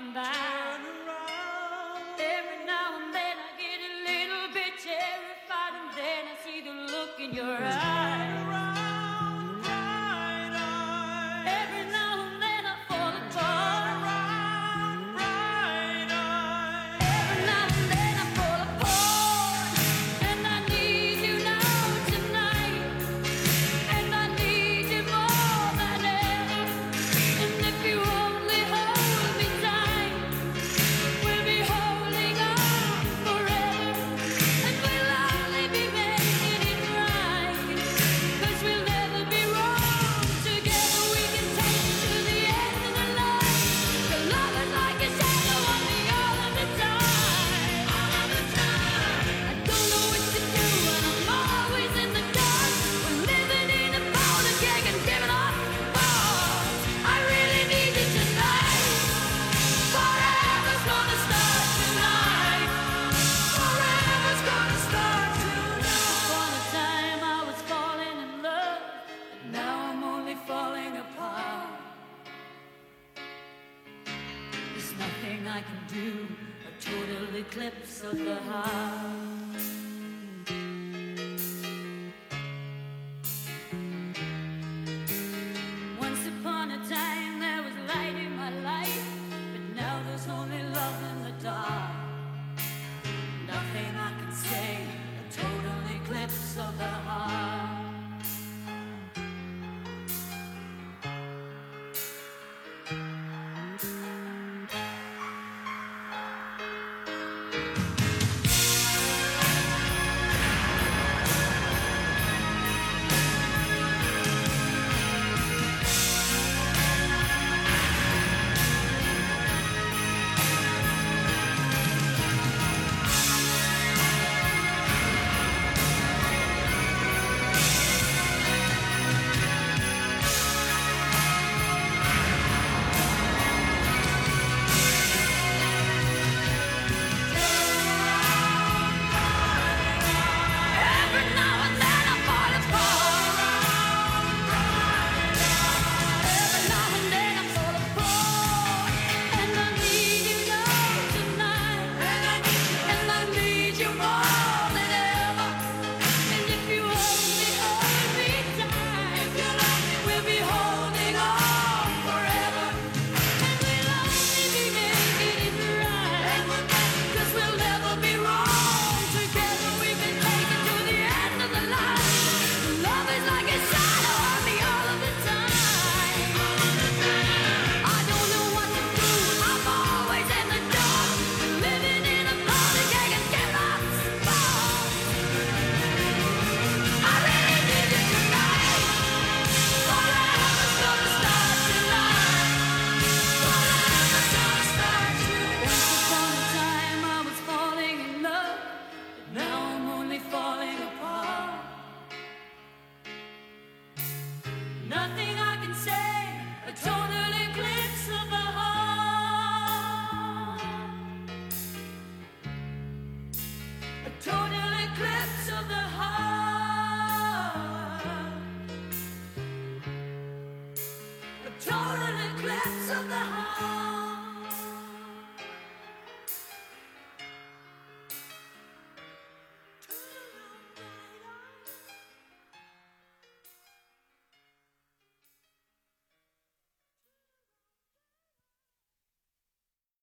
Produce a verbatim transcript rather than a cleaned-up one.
passing by. Every now and then I get a little bit terrified, and then I see the look in your eyes. Every now and then I fall apart. Every now and then I fall apart, and I need you now tonight, and I need you more than ever. And if you only hold me tight, we'll be holding on forever, and we'll only be making it right, 'cause we'll never be wrong. Together we can take it to the end of the line. The love is like a shadow on me all of the time. All of the time. I don't know what to do, and I'm always in the dark. We're living in a powder keg and giving off balls. I really need you tonight. Forever's gonna start tonight. Forever's gonna start tonight. Upon a time I was falling in love, and now I'm only falling apart. There's nothing I can do, a total eclipse of the heart.